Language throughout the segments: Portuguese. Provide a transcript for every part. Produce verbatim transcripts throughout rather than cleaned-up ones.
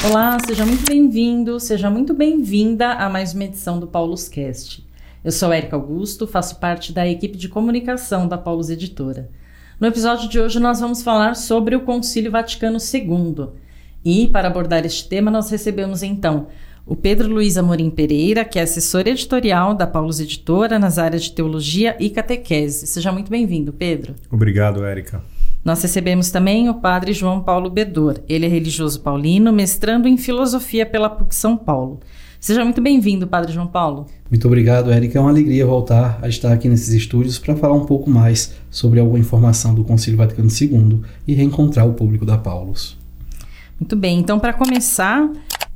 Olá, seja muito bem-vindo, seja muito bem-vinda a mais uma edição do Paulus Cast. Eu sou Érica Augusto, faço parte da equipe de comunicação da Paulus Editora. No episódio de hoje nós vamos falar sobre o Concílio Vaticano segundo. E, para abordar este tema, nós recebemos então o Pedro Luiz Amorim Pereira, que é assessor editorial da Paulus Editora nas áreas de teologia e catequese. Seja muito bem-vindo, Pedro. Obrigado, Érica. Nós recebemos também o padre João Paulo Bedor. Ele é religioso paulino, mestrando em filosofia pela P U C São Paulo. Seja muito bem-vindo, padre João Paulo. Muito obrigado, Érica. É uma alegria voltar a estar aqui nesses estúdios para falar um pouco mais sobre alguma informação do Concílio Vaticano segundo e reencontrar o público da Paulus. Muito bem, então para começar,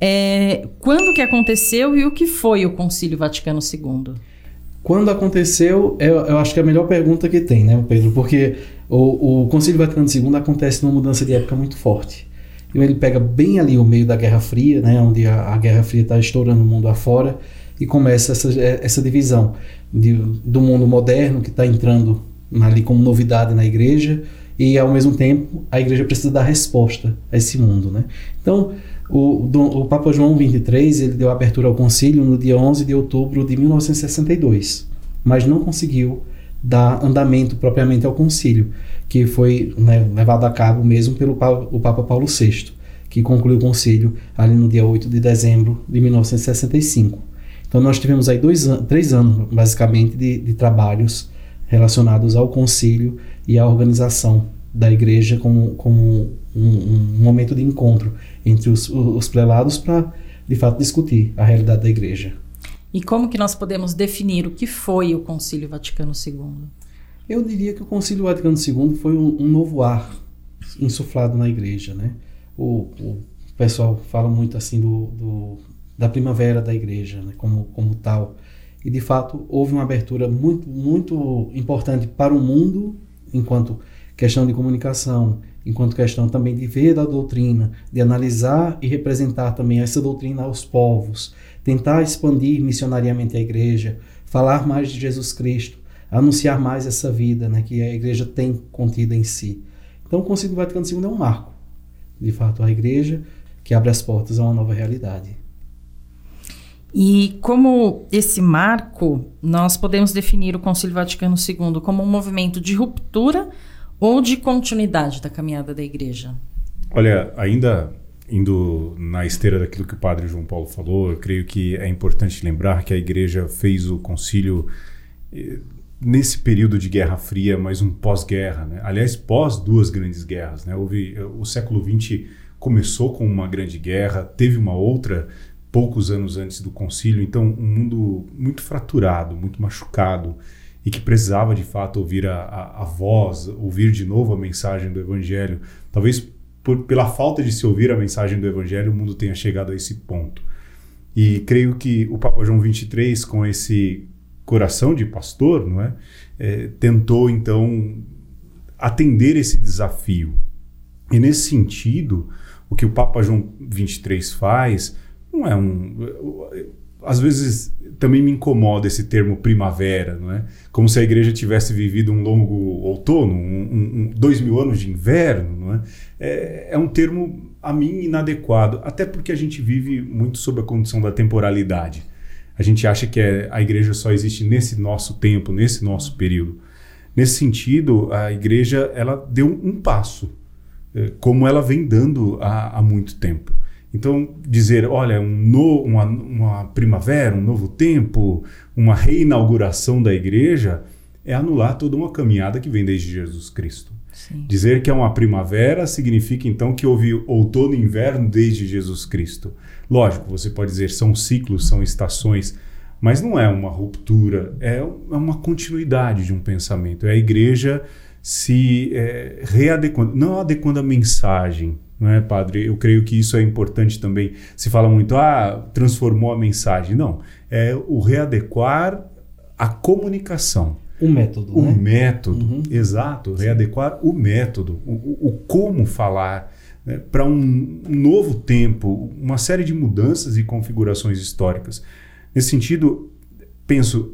é, quando que aconteceu e o que foi o Concílio Vaticano segundo? Quando aconteceu, eu, eu acho que é a melhor pergunta que tem, né, Pedro? Porque o, o Concílio Vaticano segundo acontece numa mudança de época muito forte. E ele pega bem ali o meio da Guerra Fria, né, onde a, a Guerra Fria está estourando o mundo afora, e começa essa, essa divisão de, do mundo moderno, que está entrando ali como novidade na igreja, e ao mesmo tempo a igreja precisa dar resposta a esse mundo, né? Então, o, o Papa João vinte e três, ele deu abertura ao concílio no dia onze de outubro de mil novecentos e sessenta e dois, mas não conseguiu dar andamento propriamente ao concílio, que foi, né, levado a cabo mesmo pelo Papa, o Papa Paulo sexto, que concluiu o concílio ali no dia oito de dezembro de mil novecentos e sessenta e cinco. Então nós tivemos aí dois an- três anos, basicamente, de, de trabalhos relacionados ao concílio e à organização da igreja como, como um, um momento de encontro entre os, os prelados para, de fato, discutir a realidade da igreja. E como que nós podemos definir o que foi o Concílio Vaticano segundo? Eu diria que o Concílio Vaticano segundo foi um, um novo ar insuflado na igreja, né? O, o pessoal fala muito assim do, do, da primavera da igreja, né? como, como tal. E, de fato, houve uma abertura muito, muito importante para o mundo, enquanto questão de comunicação, enquanto questão também de ver a doutrina, de analisar e representar também essa doutrina aos povos, tentar expandir missionariamente a igreja, falar mais de Jesus Cristo, anunciar mais essa vida, né, que a igreja tem contida em si. Então o Concílio Vaticano segundo é um marco, de fato, a igreja que abre as portas a uma nova realidade. E como esse marco, nós podemos definir o Concílio Vaticano segundo como um movimento de ruptura ou de continuidade da caminhada da igreja? Olha, ainda indo na esteira daquilo que o padre João Paulo falou, eu creio que é importante lembrar que a igreja fez o concílio eh, nesse período de Guerra Fria, mas um pós-guerra, né? Aliás, pós duas grandes guerras, né? Houve, o século vinte começou com uma grande guerra, teve uma outra poucos anos antes do concílio, então um mundo muito fraturado, muito machucado, e que precisava de fato ouvir a, a, a voz, ouvir de novo a mensagem do Evangelho. Talvez por, pela falta de se ouvir a mensagem do Evangelho, o mundo tenha chegado a esse ponto. E creio que o Papa João vinte e três, com esse coração de pastor, não é? É, tentou então atender esse desafio. E nesse sentido, o que o Papa João vinte e três faz não é um... Às vezes também me incomoda esse termo primavera, não é? Como se a igreja tivesse vivido um longo outono, um, um, um, dois mil anos de inverno, não é? É, é um termo, a mim, inadequado, até porque a gente vive muito sob a condição da temporalidade. A gente acha que é, a igreja só existe nesse nosso tempo, nesse nosso período. Nesse sentido, a igreja ela deu um passo, como ela vem dando há, há muito tempo. Então, dizer, olha, um no, uma, uma primavera, um novo tempo, uma reinauguração da igreja, é anular toda uma caminhada que vem desde Jesus Cristo. Sim. Dizer que é uma primavera significa, então, que houve outono e inverno desde Jesus Cristo. Lógico, você pode dizer, são ciclos, são estações, mas não é uma ruptura, é uma continuidade de um pensamento. É a igreja se é, readequando, não adequando a mensagem, não é, padre? Eu creio que isso é importante também. Se fala muito, ah, transformou a mensagem. Não, é o readequar a comunicação. O método, O né? método, Uhum. exato. Readequar o método, o, o, o como falar, né, para um, um novo tempo, uma série de mudanças e configurações históricas. Nesse sentido, penso,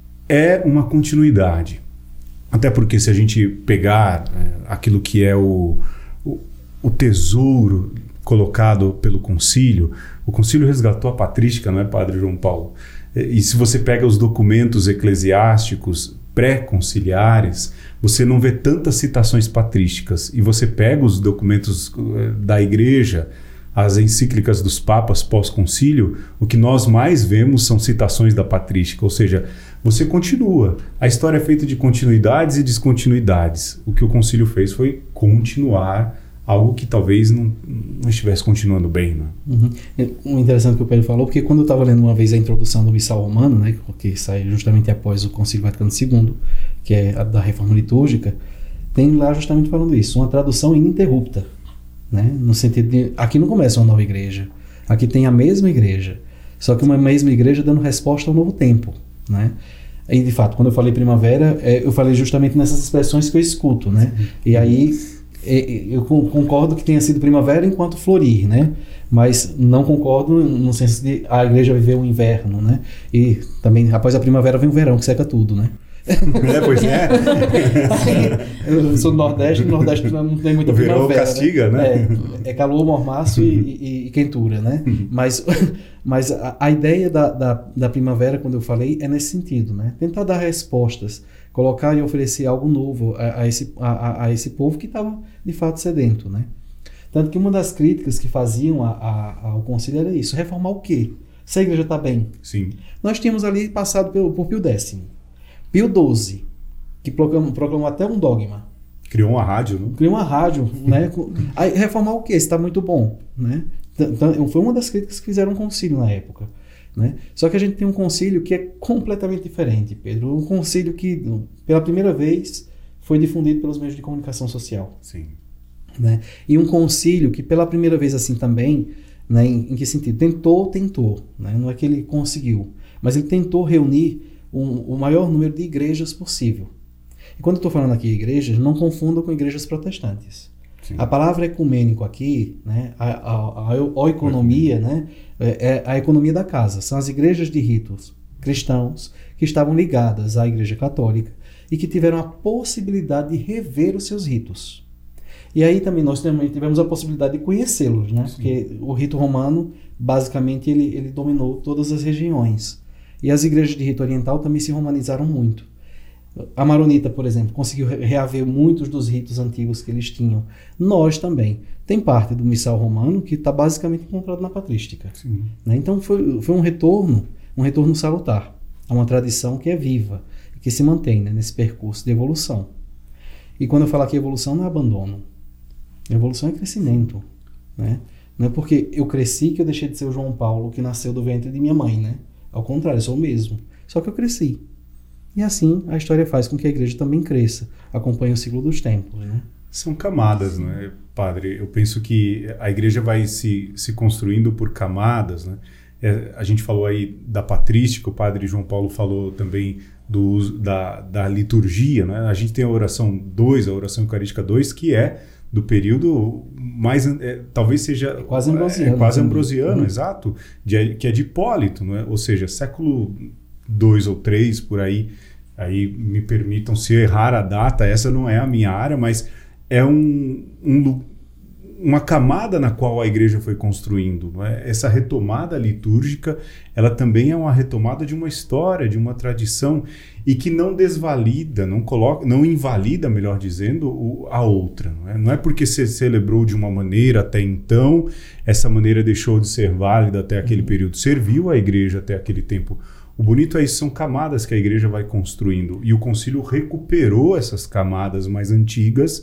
é uma continuidade. Até porque se a gente pegar é, aquilo que é o, o, o tesouro colocado pelo concílio, o concílio resgatou a patrística, não é, Padre João Paulo? E se você pega os documentos eclesiásticos pré-conciliares, você não vê tantas citações patrísticas. E você pega os documentos da Igreja, as encíclicas dos papas pós-concílio, o que nós mais vemos são citações da patrística, ou seja, você continua. A história é feita de continuidades e descontinuidades. O que o concílio fez foi continuar algo que talvez não, não estivesse continuando bem. Né? Uhum. O interessante que o Pedro falou, porque quando eu estava lendo uma vez a introdução do Missal Romano, né, que sai justamente após o Concílio Vaticano segundo, que é a da Reforma Litúrgica, tem lá justamente falando isso, uma tradução ininterrupta. Né? No sentido de, aqui não começa uma nova igreja, aqui tem a mesma igreja, só que uma mesma igreja dando resposta ao novo tempo, né? E de fato, quando eu falei primavera, é, eu falei justamente nessas expressões que eu escuto, né? E aí é, eu concordo que tenha sido primavera enquanto florir, né? Mas não concordo no senso de a igreja viver o inverno, né? E também após a primavera vem o verão que seca tudo, né? É, pois é. Eu sou do Nordeste, no Nordeste não tem muita o verão primavera. castiga, né? né? É, é calor, mormaço e, e, e quentura, né? Mas, mas a, a ideia da, da, da primavera, quando eu falei, é nesse sentido, né? Tentar dar respostas, colocar e oferecer algo novo a, a, esse, a, a esse povo que estava, de fato, sedento, né? Tanto que uma das críticas que faziam a, a, ao concílio era isso, reformar o quê? Se a igreja está bem. Sim. Nós tínhamos ali passado por, por Pio X. Pio doze, que proclamou, proclamou até um dogma. Criou uma rádio, não? Criou uma rádio, né? Aí, reformar o quê? Está muito bom, né? Então, foi uma das críticas que fizeram um concílio na época, né? Só que a gente tem um concílio que é completamente diferente, Pedro. Um concílio que, pela primeira vez, foi difundido pelos meios de comunicação social. Sim. Né? E um concílio que, pela primeira vez assim também, né? Em, em que sentido? Tentou, tentou. Né? Não é que ele conseguiu, mas ele tentou reunir Um, o maior número de igrejas possível. E quando eu estou falando aqui igrejas, não confundam com igrejas protestantes. Sim. A palavra ecumênico aqui, né, a, a, a, a oikonomia, né, é a economia da casa. São as igrejas de ritos cristãos que estavam ligadas à Igreja Católica e que tiveram a possibilidade de rever os seus ritos. E aí também nós também tivemos a possibilidade de conhecê-los, né, porque o rito romano, basicamente, ele, ele dominou todas as regiões. E as igrejas de rito oriental também se romanizaram muito. A maronita, por exemplo, conseguiu reaver muitos dos ritos antigos que eles tinham. Nós também. Tem parte do missal romano que está basicamente encontrado na patrística. Né? Então foi, foi um retorno, um retorno salutar a uma tradição que é viva, que se mantém, né, nesse percurso de evolução. E quando eu falo aqui evolução, não é abandono. Evolução é crescimento. Né? Não é porque eu cresci que eu deixei de ser o João Paulo que nasceu do ventre de minha mãe, né? Ao contrário, eu sou o mesmo. Só que eu cresci. E assim a história faz com que a igreja também cresça. Acompanhe o ciclo dos tempos. Né? São camadas, né, padre? Eu penso que a igreja vai se, se construindo por camadas. Né? É, a gente falou aí da patrística, o padre João Paulo falou também do uso da, da liturgia. Né? A gente tem a oração dois, a oração eucarística dois, que é do período mais, é, talvez seja é quase ambrosiano, é, quase ambrosiano, uhum. Exato, de, que é de Hipólito, não é? Ou seja, século dois ou três por aí. Aí me permitam se eu errar a data, essa não é a minha área, mas é um, um, uma camada na qual a igreja foi construindo. Não é? Essa retomada litúrgica, ela também é uma retomada de uma história, de uma tradição, e que não desvalida, não coloca, não invalida, melhor dizendo, o, a outra. Não é? Não é porque você celebrou de uma maneira até então, essa maneira deixou de ser válida até aquele período. Serviu a igreja até aquele tempo. O bonito é isso, são camadas que a igreja vai construindo. E o concílio recuperou essas camadas mais antigas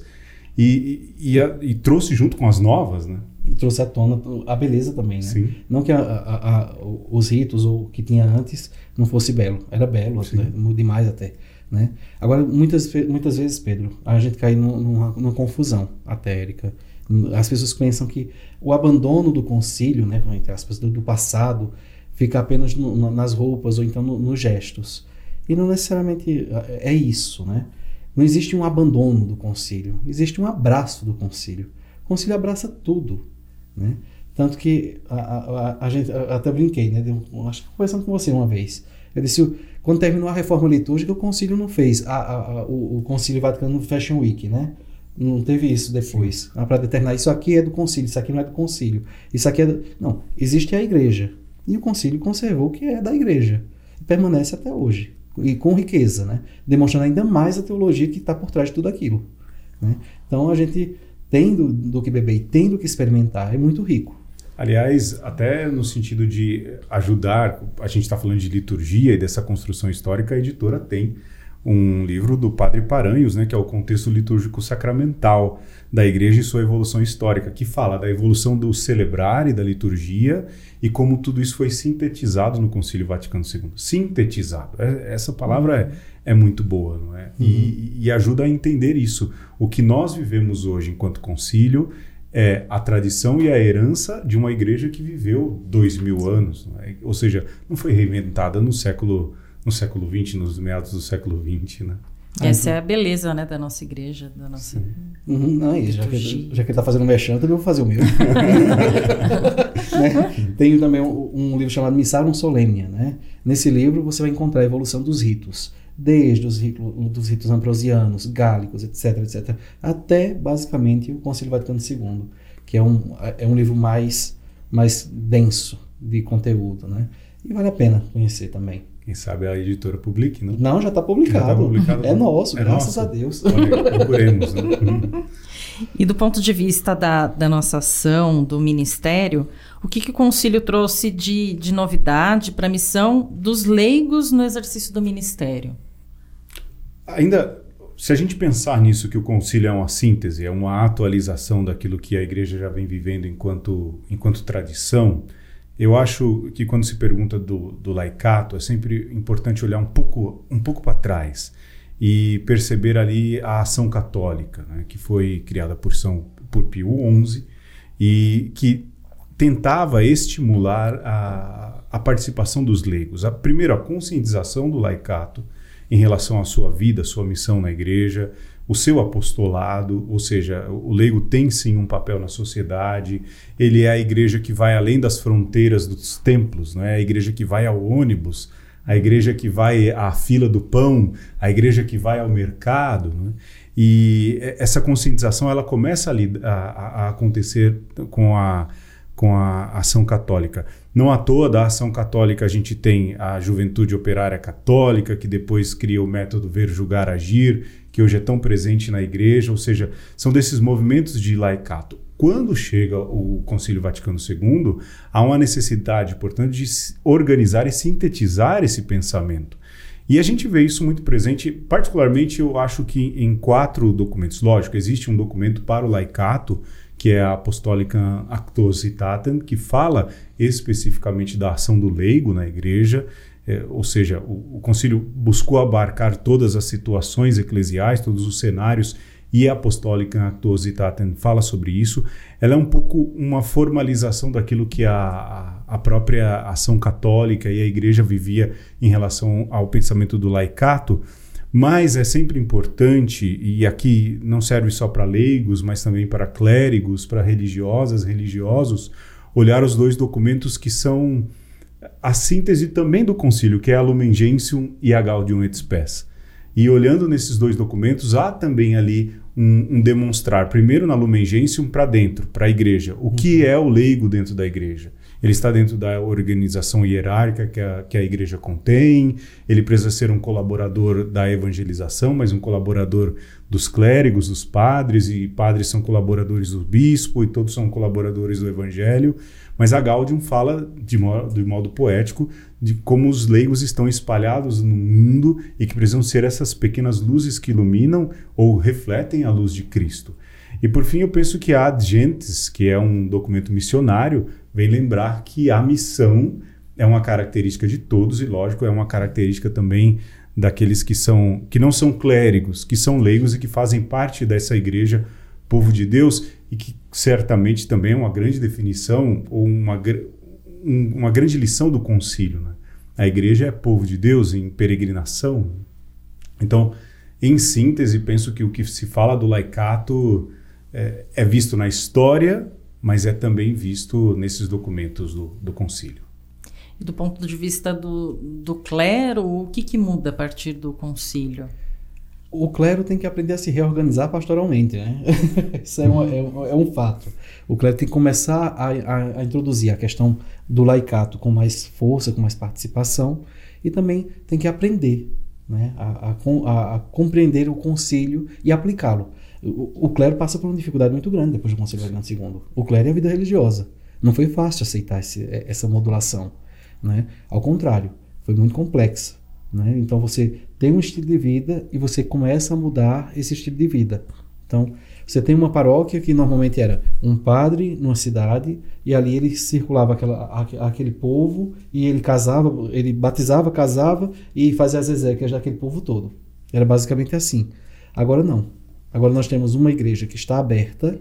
e, e, a, e trouxe junto com as novas, né? E trouxe à tona a beleza também, né? Sim. Não que a, a, a, os ritos ou o que tinha antes não fosse belo. Era belo, né? Demais até. Né? Agora, muitas, muitas vezes, Pedro, a gente cai numa, numa confusão até, Érica. As pessoas pensam que o abandono do concílio, né, entre aspas, do, do passado, fica apenas no, nas roupas ou então no, nos gestos. E não necessariamente é isso, né? Não existe um abandono do concílio, existe um abraço do concílio. O concílio abraça tudo, né? Tanto que a, a, a gente, a, até brinquei, né? Eu, acho que conversando com você uma vez, eu disse, quando terminou a reforma litúrgica, o concílio não fez a, a, a, o, o concílio Vaticano Fashion Week, né? Não teve isso depois. Para determinar, isso aqui é do concílio, isso aqui não é do concílio. Isso aqui é do... Não, existe a igreja. E o concílio conservou o que é da igreja. E permanece até hoje. E com riqueza, né? Demonstrando ainda mais a teologia que está por trás de tudo aquilo. Né? Então a gente tem do, do que beber e tem do que experimentar, é muito rico. Aliás, até no sentido de ajudar, a gente está falando de liturgia e dessa construção histórica, a editora tem um livro do Padre Paranhos, né, que é o Contexto Litúrgico Sacramental da Igreja e sua evolução histórica, que fala da evolução do celebrar e da liturgia e como tudo isso foi sintetizado no Concílio Vaticano segundo. Sintetizado. Essa palavra é, é muito boa, não é? Uhum. E, e ajuda a entender isso. O que nós vivemos hoje enquanto concílio é a tradição e a herança de uma igreja que viveu dois mil anos. Não é? Ou seja, não foi reinventada no século no século vinte, nos meados do século vinte, né? Essa é a beleza, né, da nossa igreja, da nossa uhum, não, é isso. Já que, já que ele está fazendo mexão, eu também vou fazer o meu. Né? Tem também um, um livro chamado Missarum Solemnia, né? Nesse livro você vai encontrar a evolução dos ritos, desde os ritos, dos ritos ambrosianos, gálicos, etc, etc, até basicamente o Concílio Vaticano segundo, que é um, é um livro mais, mais denso de conteúdo, né? E vale a pena conhecer também. Quem sabe a editora publique, não? Não, já está publicado. Já tá publicado. É nosso, é graças nosso. a Deus. Olha, procuremos. Né? E do ponto de vista da, da nossa ação, do ministério, o que, que o concílio trouxe de, de novidade para a missão dos leigos no exercício do ministério? Ainda, se a gente pensar nisso, que o concílio é uma síntese, é uma atualização daquilo que a igreja já vem vivendo enquanto, enquanto tradição, eu acho que quando se pergunta do, do laicato, é sempre importante olhar um pouco, um pouco para trás e perceber ali a ação católica, né, que foi criada por, São, por Pio onze e que tentava estimular a, a participação dos leigos. A, primeiro, a conscientização do laicato em relação à sua vida, sua missão na igreja, o seu apostolado, ou seja, o leigo tem sim um papel na sociedade, ele é a igreja que vai além das fronteiras dos templos, não é? A igreja que vai ao ônibus, a igreja que vai à fila do pão, a igreja que vai ao mercado, não é? E essa conscientização ela começa a, a, a acontecer com a, com a ação católica. Não à toa da ação católica a gente tem a Juventude Operária Católica, que depois cria o método Ver, Julgar, Agir, que hoje é tão presente na igreja, ou seja, são desses movimentos de laicato. Quando chega o Concílio Vaticano segundo, há uma necessidade, portanto, de organizar e sintetizar esse pensamento. E a gente vê isso muito presente, particularmente eu acho que em quatro documentos. Lógico, existe um documento para o laicato, que é a Apostolica Actuositatem, que fala especificamente da ação do leigo na igreja, é, ou seja, o, o concílio buscou abarcar todas as situações eclesiais, todos os cenários, e a Apostolica Actuositatem fala sobre isso. Ela é um pouco uma formalização daquilo que a, a própria ação católica e a igreja vivia em relação ao pensamento do laicato, mas é sempre importante, e aqui não serve só para leigos, mas também para clérigos, para religiosas, religiosos, olhar os dois documentos que são a síntese também do concílio, que é a Lumen Gentium e a Gaudium et Spes. E olhando nesses dois documentos, há também ali um, um demonstrar, primeiro na Lumen Gentium para dentro, para a igreja. O que é o leigo dentro da igreja? Ele está dentro da organização hierárquica que a, que a igreja contém, ele precisa ser um colaborador da evangelização, mas um colaborador dos clérigos, dos padres, e padres são colaboradores do bispo, e todos são colaboradores do evangelho. Mas a Gaudium fala, de modo, de modo poético, de como os leigos estão espalhados no mundo e que precisam ser essas pequenas luzes que iluminam ou refletem a luz de Cristo. E por fim eu penso que a Ad Gentes, que é um documento missionário, vem lembrar que a missão é uma característica de todos e, lógico, é uma característica também daqueles que, são, que não são clérigos, que são leigos e que fazem parte dessa igreja, povo de Deus, e que certamente também é uma grande definição ou uma, um, uma grande lição do concílio, né? A igreja é povo de Deus em peregrinação. Então, em síntese, penso que o que se fala do laicato é, é visto na história, mas é também visto nesses documentos do, do concílio. E do ponto de vista do, do clero, o que, que muda a partir do concílio? o clero tem que aprender a se reorganizar pastoralmente, né? Isso é, uma, é, um, é um fato. O clero tem que começar a, a, a introduzir a questão do laicato com mais força, com mais participação, e também tem que aprender, né? a, a, a, a compreender o concílio e aplicá-lo. O, o clero passa por uma dificuldade muito grande depois do Concílio Vaticano segundo. O clero é a vida religiosa. Não foi fácil aceitar esse, essa modulação, né? Ao contrário, foi muito complexa. Né? Então você tem um estilo de vida e você começa a mudar esse estilo de vida. Então você tem uma paróquia que normalmente era um padre numa cidade e ali ele circulava aquela, aquele povo e ele casava, ele batizava, casava e fazia as exéquias daquele povo todo. Era basicamente assim. Agora não. Agora nós temos uma igreja que está aberta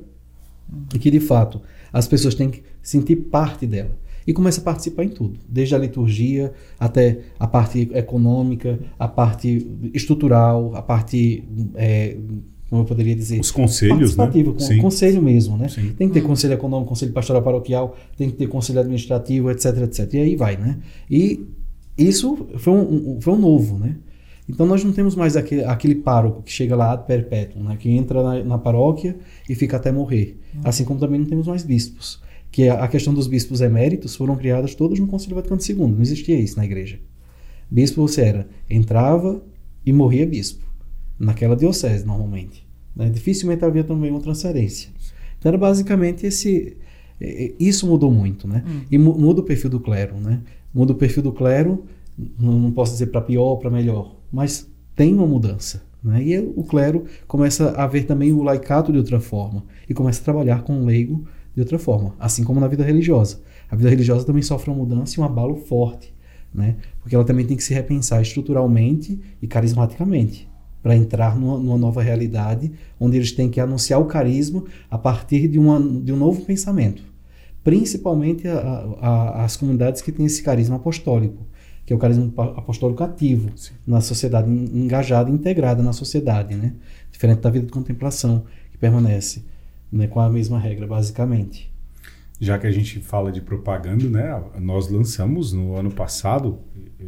e que de fato as pessoas têm que sentir parte dela. E começa a participar em tudo, desde a liturgia até a parte econômica, a parte estrutural, a parte, é, como eu poderia dizer... Os conselhos, né? Com, Sim. Conselho mesmo, né? Sim. Tem que ter hum. conselho econômico, conselho pastoral paroquial, tem que ter conselho administrativo, etc, etcétera. E aí vai, né? E isso foi um, um, foi um novo, né? Então nós não temos mais aquele, aquele pároco que chega lá ad perpétuum, né? Que entra na, na paróquia e fica até morrer. Hum. Assim como também não temos mais bispos. Que a questão dos bispos eméritos foram criadas todas no Concílio Vaticano segundo. Não existia isso na igreja. Bispo você era, entrava e morria bispo. Naquela diocese, normalmente. Né? Dificilmente havia também uma transferência. Então era basicamente esse... Isso mudou muito, né? Hum. E muda o perfil do clero, né? Muda o perfil do clero, não posso dizer para pior ou para melhor, mas tem uma mudança. Né? E o clero começa a ver também o laicato de outra forma. E começa a trabalhar com o leigo de outra forma, assim como na vida religiosa. A vida religiosa também sofre uma mudança e um abalo forte, né? Porque ela também tem que se repensar estruturalmente e carismaticamente para entrar numa, numa nova realidade onde eles têm que anunciar o carisma a partir de, uma, de um novo pensamento, principalmente a, a, as comunidades que têm esse carisma apostólico, que é o carisma apostólico ativo, Sim. na sociedade, engajada e integrada na sociedade, né? Diferente da vida de contemplação, que permanece, né, com a mesma regra, basicamente. Já que a gente fala de propaganda, né, nós lançamos no ano passado,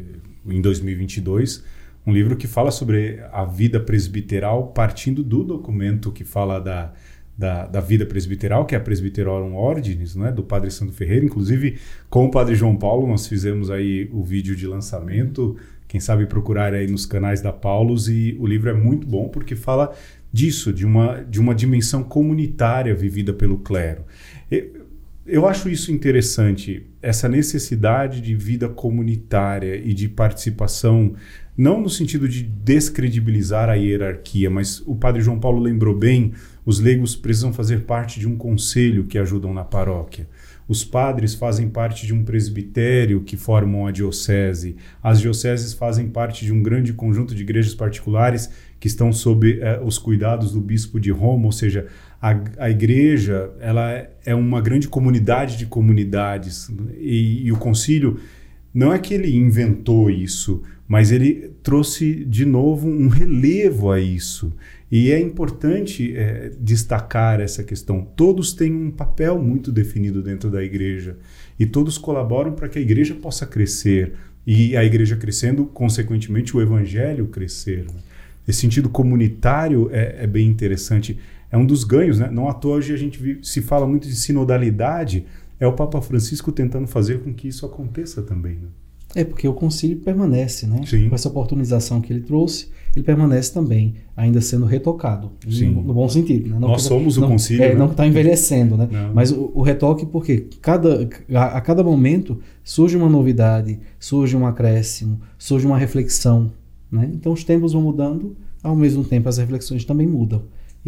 em dois mil e vinte e dois, um livro que fala sobre a vida presbiteral, partindo do documento que fala da, da, da vida presbiteral, que é a Presbyterorum Ordinis, né, do Padre Sandro Ferreira. Inclusive, com o Padre João Paulo, nós fizemos aí o vídeo de lançamento. Quem sabe procurar aí nos canais da Paulus, e o livro é muito bom porque fala disso, de uma, de uma dimensão comunitária vivida pelo clero. Eu, eu acho isso interessante, essa necessidade de vida comunitária e de participação, não no sentido de descredibilizar a hierarquia, mas o Padre João Paulo lembrou bem, os leigos precisam fazer parte de um conselho que ajudam na paróquia. Os padres fazem parte de um presbitério que formam a diocese. As dioceses fazem parte de um grande conjunto de igrejas particulares que estão sob eh, os cuidados do bispo de Roma, ou seja, a, a igreja ela é, é uma grande comunidade de comunidades. E, e o concílio, não é que ele inventou isso, mas ele trouxe de novo um relevo a isso. E é importante é, destacar essa questão. Todos têm um papel muito definido dentro da igreja e todos colaboram para que a igreja possa crescer, e a igreja crescendo, consequentemente, o evangelho crescer. Né? Esse sentido comunitário é, é bem interessante. É um dos ganhos, né? Não à toa hoje a gente vive, se fala muito de sinodalidade, é o Papa Francisco tentando fazer com que isso aconteça também. Né? É, porque o concílio permanece, né? Sim. Com essa oportunização que ele trouxe, ele permanece também, ainda sendo retocado, no, no bom sentido. Né? Não Nós que, somos não, o concílio. É, né? não está envelhecendo, né? Não. Mas o, o retoque, porque cada, a, a cada momento surge uma novidade, surge um acréscimo, surge uma reflexão. Né? Então os tempos vão mudando, ao mesmo tempo as reflexões também mudam.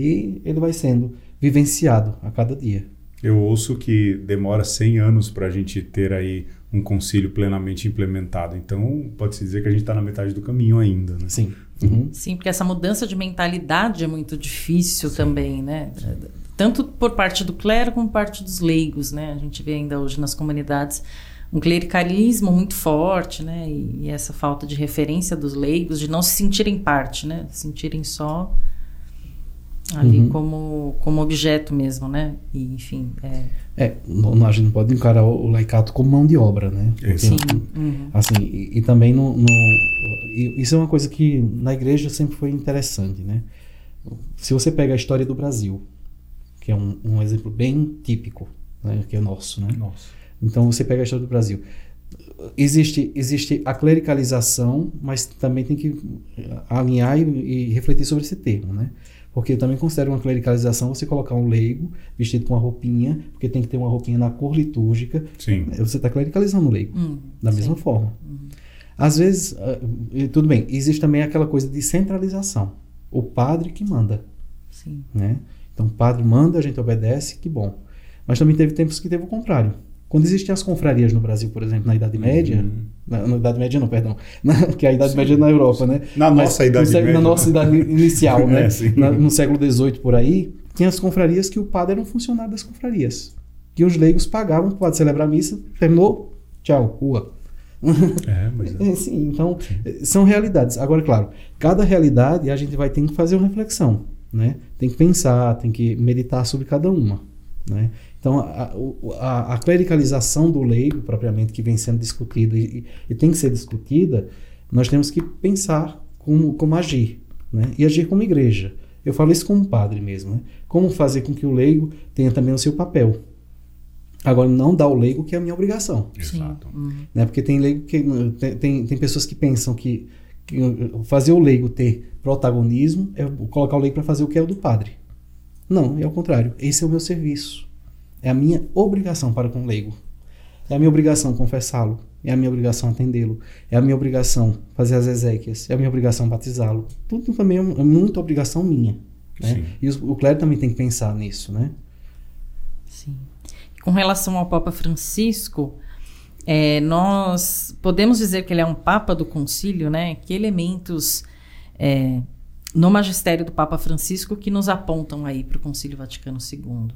E ele vai sendo vivenciado a cada dia. Eu ouço que demora cem anos para a gente ter aí um concílio plenamente implementado. Então, pode-se dizer que a gente está na metade do caminho ainda, né? Sim. Uhum. Sim, porque essa mudança de mentalidade é muito difícil. Sim. Também, né? Tanto por parte do clero como por parte dos leigos, né? A gente vê ainda hoje nas comunidades um clericalismo muito forte, né? E, e essa falta de referência dos leigos, de não se sentirem parte, né? Se sentirem só... ali Uhum. como, como objeto mesmo, né? E, enfim, é... É, não, a gente não pode encarar o laicato como mão de obra, né? Porque, Sim. Uhum. assim, e, e também no, no, e isso é uma coisa que na igreja sempre foi interessante, né? Se você pega a história do Brasil, que é um, um exemplo bem típico, né? Que é nosso, né? Nossa. Então você pega a história do Brasil. Existe, existe a clericalização, mas também tem que alinhar e, e refletir sobre esse termo, né? Porque eu também considero uma clericalização você colocar um leigo vestido com uma roupinha, porque tem que ter uma roupinha na cor litúrgica. Sim. Você está clericalizando o leigo, Uhum. da mesma Sim. forma. Uhum. Às vezes, uh, tudo bem, existe também aquela coisa de centralização. O padre que manda, Sim. né? Então o padre manda, a gente obedece, que bom. Mas também teve tempos que teve o contrário. Quando existiam as confrarias no Brasil, por exemplo, na Idade Média, Uhum. na, na Idade Média não, perdão, na, que a Idade Sim. Média é na Europa, né? Na Mas nossa Idade no século, Média. Na nossa idade inicial, né? É, sim. Na, no século dezoito por aí, tinha as confrarias que o padre era um funcionário das confrarias. Que os leigos pagavam para o padre celebrar a missa, terminou, tchau, rua. É, mas é. É, sim, então, são realidades. Agora, claro, cada realidade a gente vai ter que fazer uma reflexão, né? Tem que pensar, tem que meditar sobre cada uma, né? Então, a, a, a clericalização do leigo, propriamente, que vem sendo discutida e, e tem que ser discutida, nós temos que pensar como, como agir, né? E agir como igreja. Eu falo isso como padre mesmo, né? Como fazer com que o leigo tenha também o seu papel. Agora, não dar ao leigo que é a minha obrigação. Exato. Uhum. Né? Porque tem leigo que tem, tem, tem pessoas que pensam que, que fazer o leigo ter protagonismo é colocar o leigo para fazer o que é o do padre. Não, é o contrário. Esse é o meu serviço. É a minha obrigação para com o leigo. É a minha obrigação confessá-lo. É a minha obrigação atendê-lo. É a minha obrigação fazer as exéquias. É a minha obrigação batizá-lo. Tudo também é muita obrigação minha. Né? Sim. E o, o clero também tem que pensar nisso, né? Sim. Com relação ao Papa Francisco, é, nós podemos dizer que ele é um Papa do Concílio, né? Que elementos é, no magistério do Papa Francisco que nos apontam aí para o Concílio Vaticano segundo?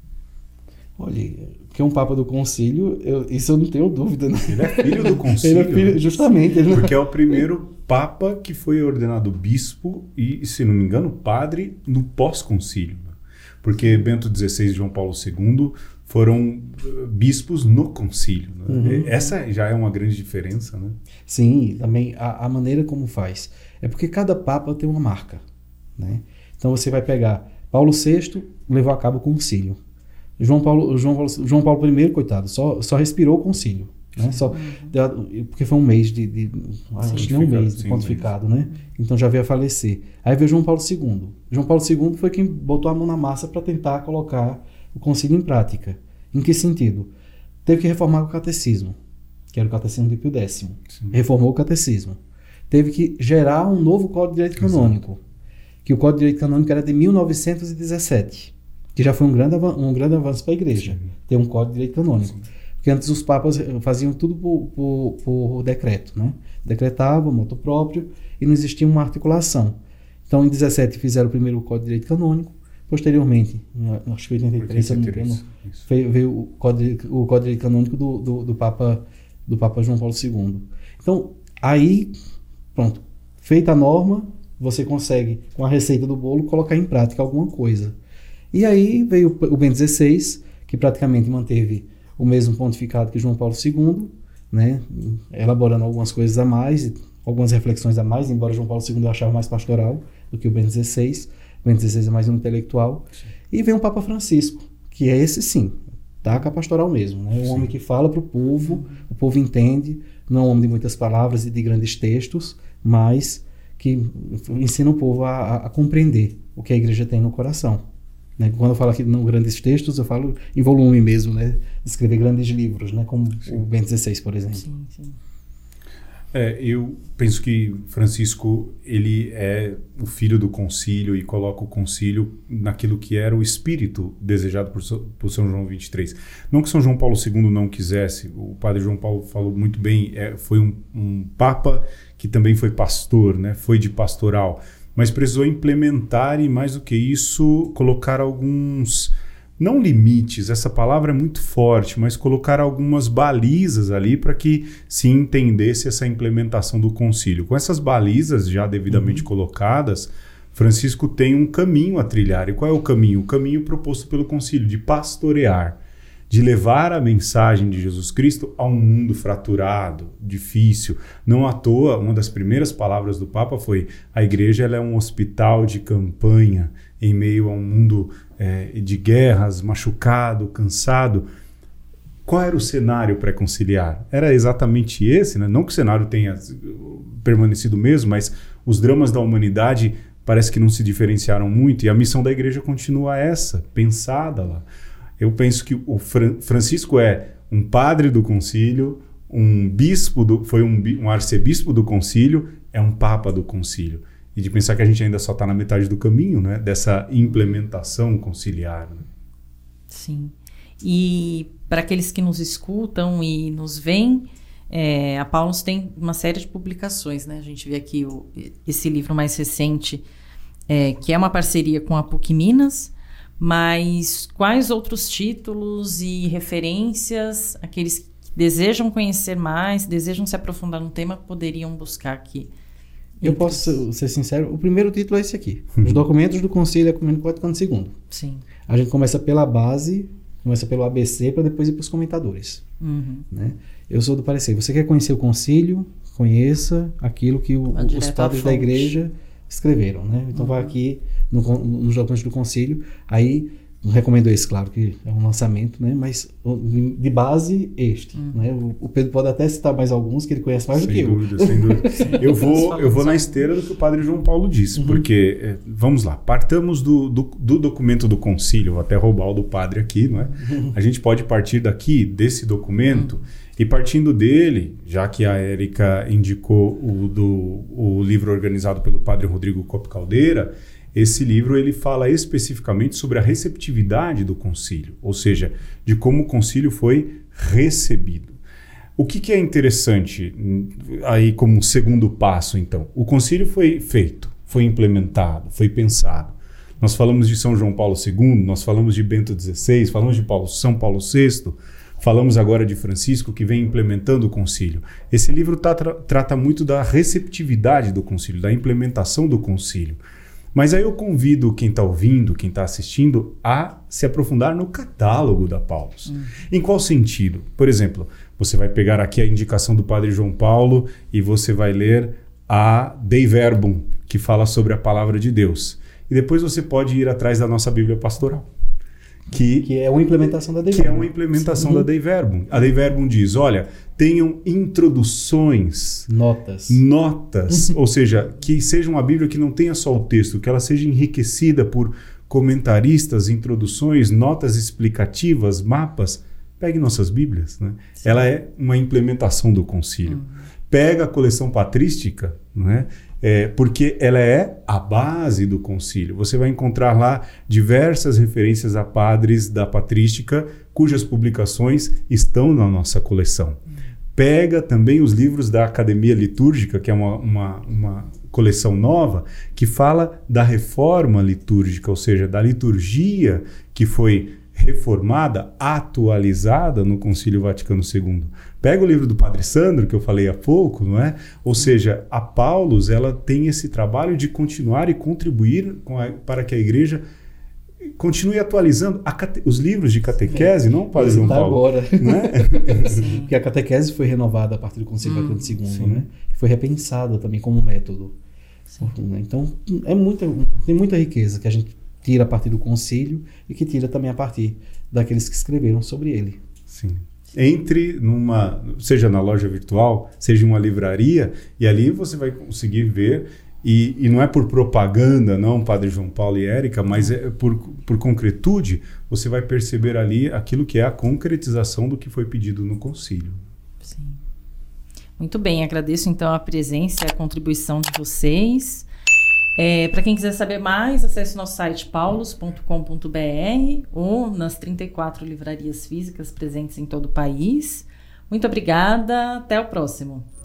Olha, que é um Papa do Concílio, eu, isso eu não tenho dúvida, né? Ele é filho do concílio. Ele é filho, justamente. Ele não... Porque é o primeiro Papa que foi ordenado bispo e, se não me engano, padre no pós-concílio. Porque Bento dezesseis e João Paulo segundo foram bispos no concílio. Né? Uhum. Essa já é uma grande diferença, né? Sim, também a, a maneira como faz. É porque cada Papa tem uma marca, né? Então você vai pegar Paulo sexto, levou a cabo o concílio. João Paulo, João Paulo, João Paulo primeiro, coitado, só, só respirou o concílio. Né? Só, porque foi um mês de... de acho que nem um mês de sim, pontificado, né? Então já veio a falecer. Aí veio João Paulo segundo. João Paulo segundo foi quem botou a mão na massa para tentar colocar o concílio em prática. Em que sentido? Teve que reformar o catecismo, que era o catecismo de Pio décimo. Sim. Reformou o catecismo. Teve que gerar um novo Código de Direito Canônico, Exato. que o Código de Direito Canônico era de mil novecentos e dezessete, que já foi um grande, um grande avanço para a igreja, Sim. ter um Código de Direito Canônico. Sim. Porque antes os papas faziam tudo por, por, por decreto, né? Decretavam, moto próprio, e não existia uma articulação. Então, em dezessete fizeram o primeiro Código de Direito Canônico, posteriormente, em, acho que em oitenta e três, se eu não me engano, veio, veio o Código, o Código de Direito Canônico do, do, do, Papa, do Papa João Paulo segundo. Então, aí, pronto, feita a norma, você consegue, com a receita do bolo, colocar em prática alguma coisa. E aí veio o Bento dezesseis, que praticamente manteve o mesmo pontificado que João Paulo segundo, né, elaborando algumas coisas a mais, algumas reflexões a mais, embora João Paulo segundo eu achava mais pastoral do que o Bento dezesseis. O Bento dezesseis é mais um intelectual. Sim. E vem o Papa Francisco, que é esse sim, taca pastoral mesmo. Né? Um homem que fala para o povo, o povo entende, não é um homem de muitas palavras e de grandes textos, mas que ensina o povo a, a compreender o que a igreja tem no coração. Né? Quando eu falo aqui de não grandes textos, eu falo em volume mesmo, né? Escrever grandes livros, né? Como sim. o Bento dezesseis, por exemplo. Sim, sim. É, eu penso que Francisco ele é o filho do concílio e coloca o concílio naquilo que era o espírito desejado por, por São João vinte e três. Não que São João Paulo segundo não quisesse, o padre João Paulo falou muito bem, é, foi um, um papa que também foi pastor, né? Foi de pastoral, mas precisou implementar e, mais do que isso, colocar alguns, não limites, essa palavra é muito forte, mas colocar algumas balizas ali para que se entendesse essa implementação do concílio. Com essas balizas já devidamente uhum. colocadas, Francisco tem um caminho a trilhar. E qual é o caminho? O caminho proposto pelo concílio, de pastorear, de levar a mensagem de Jesus Cristo a um mundo fraturado, difícil. Não à toa, uma das primeiras palavras do Papa foi: a igreja ela é um hospital de campanha em meio a um mundo é, de guerras, machucado, cansado. Qual era o cenário pré-conciliar? Era exatamente esse, né? Não que o cenário tenha permanecido o mesmo, mas os dramas da humanidade parece que não se diferenciaram muito, e a missão da igreja continua essa, pensada lá. Eu penso que o Francisco é um padre do concílio, um bispo, do, foi um, um arcebispo do concílio, é um papa do concílio. E de pensar que a gente ainda só está na metade do caminho, né? Dessa implementação conciliar. Né? Sim. E para aqueles que nos escutam e nos veem, é, a Paulus tem uma série de publicações, né? A gente vê aqui o, esse livro mais recente, é, que é uma parceria com a PUC Minas. Mas quais outros títulos e referências aqueles que desejam conhecer mais, desejam se aprofundar no tema, poderiam buscar aqui? Eu posso ser sincero, o primeiro título é esse aqui. Os documentos do Concílio Ecumênico Vaticano segundo. Sim. A gente começa pela base, começa pelo A B C, para depois ir para os comentadores. Uhum. Né? Eu sou do parecer, você quer conhecer o concílio, conheça aquilo que o, os padres da igreja escreveram. Né? Então uhum. vai aqui no, nos documentos do concílio, aí não recomendo esse, claro, que é um lançamento, né? Mas de base este. Uhum. Né? O, o Pedro pode até citar mais alguns que ele conhece mais sem do que dúvida, eu. Sem dúvida, sem dúvida. Eu vou, eu vou na esteira do que o padre João Paulo disse, uhum. porque, é, vamos lá, partamos do, do, do documento do concílio, vou até roubar o do padre aqui, não é? Uhum. A gente pode partir daqui, desse documento, uhum. e partindo dele, já que a Érica indicou o, do, o livro organizado pelo padre Rodrigo Copp Caldeira, esse livro ele fala especificamente sobre a receptividade do concílio, ou seja, de como o concílio foi recebido. O que, que é interessante aí como segundo passo, então? O concílio foi feito, foi implementado, foi pensado. Nós falamos de São João Paulo segundo, nós falamos de Bento dezesseis, falamos de Paulo, São Paulo sexto, falamos agora de Francisco, que vem implementando o concílio. Esse livro tá, tra- trata muito da receptividade do concílio, da implementação do concílio. Mas aí eu convido quem está ouvindo, quem está assistindo, a se aprofundar no catálogo da Paulus. Hum. Em qual sentido? Por exemplo, você vai pegar aqui a indicação do padre João Paulo e você vai ler a Dei Verbum, que fala sobre a palavra de Deus. E depois você pode ir atrás da nossa Bíblia Pastoral. Que, que é uma implementação da Dei que Verbum. é uma implementação Sim. da Dei Verbum. A Dei Verbum diz, olha, tenham introduções, notas, notas ou seja, que seja uma Bíblia que não tenha só o texto, que ela seja enriquecida por comentaristas, introduções, notas explicativas, mapas. Pegue nossas Bíblias. Né? Ela é uma implementação do concílio. Uhum. Pega a coleção patrística, né? É, porque ela é a base do concílio. Você vai encontrar lá diversas referências a padres da patrística, cujas publicações estão na nossa coleção. Pega também os livros da Academia Litúrgica, que é uma, uma, uma coleção nova, que fala da reforma litúrgica, ou seja, da liturgia que foi reformada, atualizada no Concílio Vaticano segundo. Pega o livro do Padre Sandro, que eu falei há pouco, não é? Ou seja, a Paulus, ela tem esse trabalho de continuar e contribuir com a, para que a igreja continue atualizando a cate, os livros de catequese, não, Padre João Paulo? Agora. Né? Porque a catequese foi renovada a partir do Concílio Vaticano segundo, né? Foi repensada também como método. Sim. Então, é muita, tem muita riqueza que a gente tira a partir do concílio e que tira também a partir daqueles que escreveram sobre ele. Sim. Entre numa, seja na loja virtual, seja em uma livraria, e ali você vai conseguir ver, e, e não é por propaganda, não, Padre João Paulo e Érica, mas é por, por concretude, você vai perceber ali aquilo que é a concretização do que foi pedido no concílio. Sim. Muito bem, agradeço então a presença e a contribuição de vocês. É, para quem quiser saber mais, acesse o nosso site paulus ponto com ponto b r ou nas trinta e quatro livrarias físicas presentes em todo o país. Muito obrigada, até o próximo.